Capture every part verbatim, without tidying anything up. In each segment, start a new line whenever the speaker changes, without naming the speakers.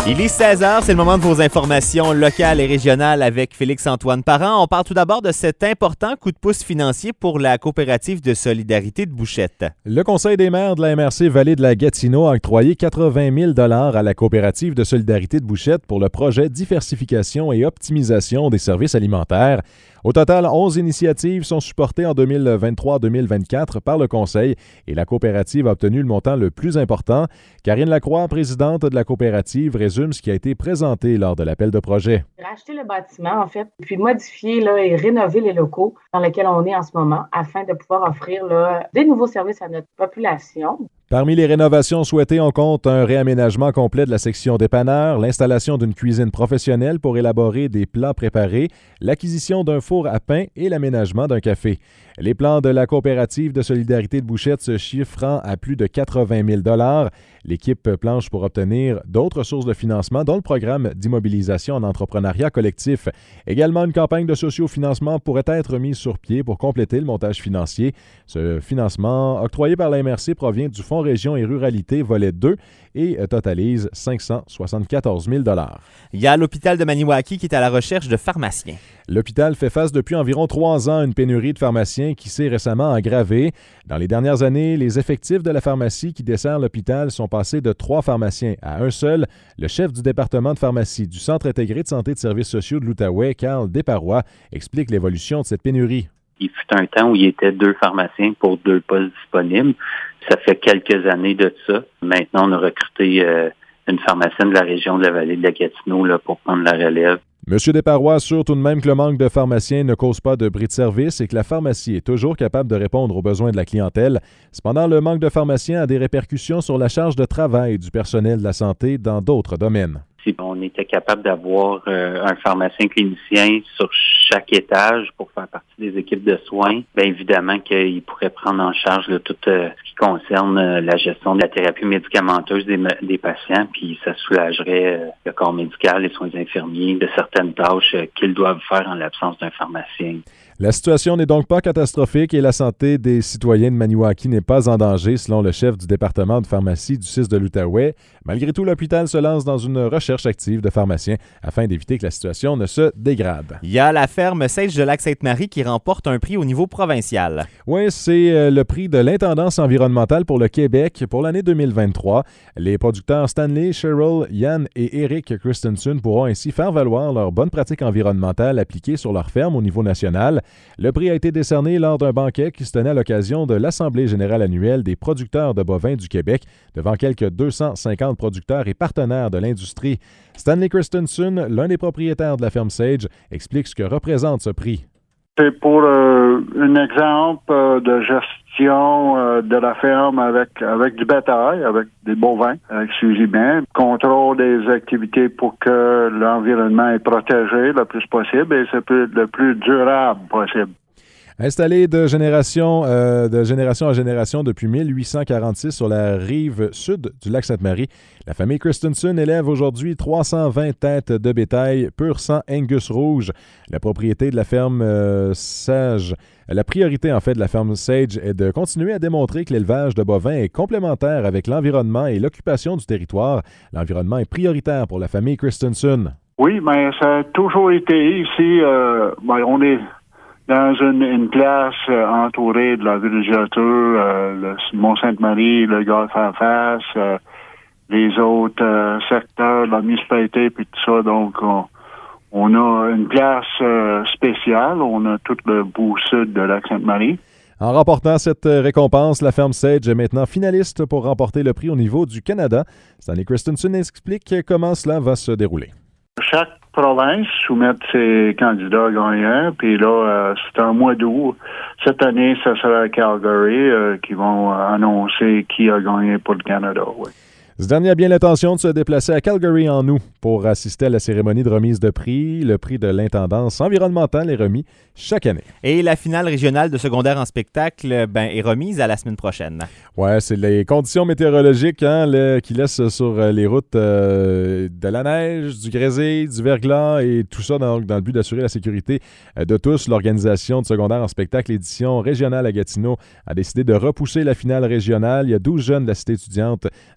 Il est seize heures, c'est le moment de vos informations locales et régionales avec Félix-Antoine Parent. On parle tout d'abord de cet important coup de pouce financier pour la coopérative de solidarité de Bouchette.
Le Conseil des maires de la M R C Vallée de la Gatineau a octroyé quatre-vingt mille dollars à la coopérative de solidarité de Bouchette pour le projet Diversification et optimisation des services alimentaires. Au total, onze initiatives sont supportées en deux mille vingt-trois deux mille vingt-quatre par le Conseil et la coopérative a obtenu le montant le plus important. Karine Lacroix, présidente de la coopérative, résume ce qui a été présenté lors de l'appel de projet.
Racheter le bâtiment, en fait, puis modifier là, et rénover les locaux dans lesquels on est en ce moment afin de pouvoir offrir là, des nouveaux services à notre population.
Parmi les rénovations souhaitées, on compte un réaménagement complet de la section dépanneur, l'installation d'une cuisine professionnelle pour élaborer des plats préparés, l'acquisition d'un four à pain et l'aménagement d'un café. Les plans de la coopérative de solidarité de Bouchette se chiffrant à plus de quatre-vingt mille dollars. L'équipe planche pour obtenir d'autres sources de financement, dont le programme d'immobilisation en entrepreneuriat collectif. Également, une campagne de sociofinancement pourrait être mise sur pied pour compléter le montage financier. Ce financement, octroyé par la M R C, provient du Fonds Région et Ruralité, volet deux, et totalise cinq cent soixante-quatorze mille dollars.
Il y a l'hôpital de Maniwaki qui est à la recherche de pharmaciens.
L'hôpital fait face depuis environ trois ans à une pénurie de pharmaciens qui s'est récemment aggravée. Dans les dernières années, les effectifs de la pharmacie qui dessert l'hôpital sont passés de trois pharmaciens à un seul. Le chef du département de pharmacie du Centre intégré de santé et de services sociaux de l'Outaouais, Carl Desparois, explique l'évolution de cette pénurie.
Il fut un temps où il y était deux pharmaciens pour deux postes disponibles. Ça fait quelques années de ça. Maintenant, on a recruté euh, une pharmacienne de la région de la vallée de la Gatineau là, pour prendre la relève.
M. Desparois assure tout de même que le manque de pharmaciens ne cause pas de bris de service et que la pharmacie est toujours capable de répondre aux besoins de la clientèle. Cependant, le manque de pharmaciens a des répercussions sur la charge de travail du personnel de la santé dans d'autres domaines.
Si on était capable d'avoir euh, un pharmacien clinicien sur chaque étage pour faire partie des équipes de soins, bien évidemment qu'il pourrait prendre en charge là, tout euh, ce qui concerne euh, la gestion de la thérapie médicamenteuse des, des patients, puis ça soulagerait euh, le corps médical, les soins infirmiers, de certaines tâches euh, qu'ils doivent faire en l'absence d'un pharmacien.
La situation n'est donc pas catastrophique et la santé des citoyens de Maniwaki n'est pas en danger, selon le chef du département de pharmacie du C I S de l'Outaouais. Malgré tout, l'hôpital se lance dans une recherche active de pharmaciens afin d'éviter que la situation ne se dégrade.
Il y a la ferme Sage de Lac-Sainte-Marie qui remporte un prix au niveau provincial.
Oui, c'est le prix de l'intendance environnementale pour le Québec pour l'année deux mille vingt-trois. Les producteurs Stanley, Cheryl, Yann et Eric Christensen pourront ainsi faire valoir leurs bonnes pratiques environnementales appliquées sur leur ferme au niveau national. Le prix a été décerné lors d'un banquet qui se tenait à l'occasion de l'Assemblée générale annuelle des producteurs de bovins du Québec devant quelques deux cent cinquante producteurs et partenaires de l'industrie. Stanley Christensen, l'un des propriétaires de la ferme Sage, explique ce que représente ce prix.
C'est pour euh, un exemple euh, de gestion euh, de la ferme avec avec du bétail, avec des bovins exclusivement, contrôle des activités pour que l'environnement est protégé le plus possible et c'est le plus durable possible.
Installée de génération, euh, de génération en génération depuis mille huit cent quarante-six sur la rive sud du lac Sainte-Marie, la famille Christensen élève aujourd'hui trois cent vingt têtes de bétail pur sang Angus rouge. La propriété de la ferme euh, Sage, la priorité en fait de la ferme Sage est de continuer à démontrer que l'élevage de bovins est complémentaire avec l'environnement et l'occupation du territoire. L'environnement est prioritaire pour la famille Christensen.
Oui, mais ça a toujours été ici. Euh, ben, on est dans une, une place euh, entourée de la villégiature, euh, le Mont-Sainte-Marie, le golfe en face, euh, les autres euh, secteurs de la municipalité, puis tout ça. Donc, on, on a une place euh, spéciale. On a tout le bout sud de Lac-Sainte-Marie.
En remportant cette récompense, la ferme Sage est maintenant finaliste pour remporter le prix au niveau du Canada. Stanley Christensen explique comment cela va se dérouler.
Chaque province soumet ses candidats gagnants, puis là, euh, c'est un mois d'août. Cette année, ce sera à Calgary euh, qui vont annoncer qui a gagné pour le Canada. Oui.
Ce dernier a bien l'intention de se déplacer à Calgary en août pour assister à la cérémonie de remise de prix. Le prix de l'intendance environnementale est remis chaque année.
Et la finale régionale de secondaire en spectacle ben, est remise à la semaine prochaine.
Oui, c'est les conditions météorologiques hein, le, qui laissent sur les routes euh, de la neige, du grésil, du verglas et tout ça dans, dans le but d'assurer la sécurité de tous. L'organisation de secondaire en spectacle édition régionale à Gatineau a décidé de repousser la finale régionale. Il y a douze jeunes de la cité étudiante de la Haute-Gatineau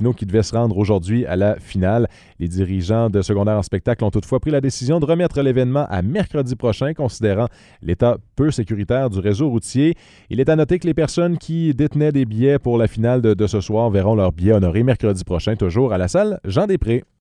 Gatineau qui devait se rendre aujourd'hui à la finale. Les dirigeants de Secondaire en spectacle ont toutefois pris la décision de remettre l'événement à mercredi prochain, considérant l'état peu sécuritaire du réseau routier. Il est à noter que les personnes qui détenaient des billets pour la finale de, de ce soir verront leurs billets honorés mercredi prochain, toujours à la salle Jean-Després.